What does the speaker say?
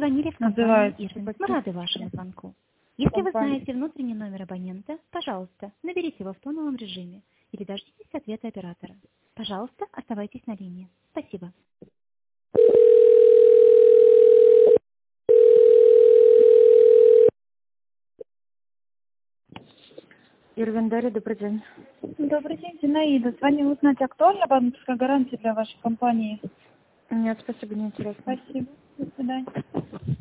позвонили в компанию Называется Ирвин. Мы рады вашему звонку. Если вы компания. знаете внутренний номер абонента, пожалуйста, наберите его в тоновом режиме или дождитесь ответа оператора. Пожалуйста, оставайтесь на линии. Спасибо. Ирвин Дарья, добрый день. Добрый день, Зинаида. Звоню узнать, актуальна банковская гарантия для вашей компании? Нет, спасибо, не интересно. Спасибо. До свидания.